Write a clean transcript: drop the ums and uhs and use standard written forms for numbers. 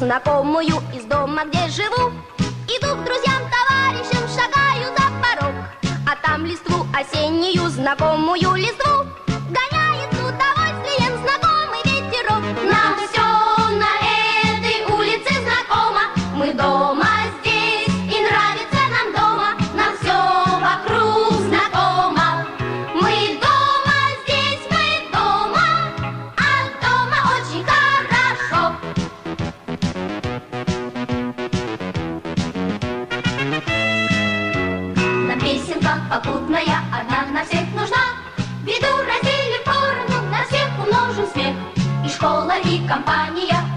знакомую из дома, где живу. Иду к друзьям, товарищам, шагаю за порог, а там листву осеннюю, знакомую листву гоняет с удовольствием знакомый ветерок. Нам все на этой улице знакомо, мы дома здесь, и нравится нам дома. Нам все вокруг знакомо, мы дома здесь, мы дома, а дома очень хорошо. Нам песенка попутная, одна на всех нужна. Беду разделим поровну, на всех умножим смех. И школа, и компания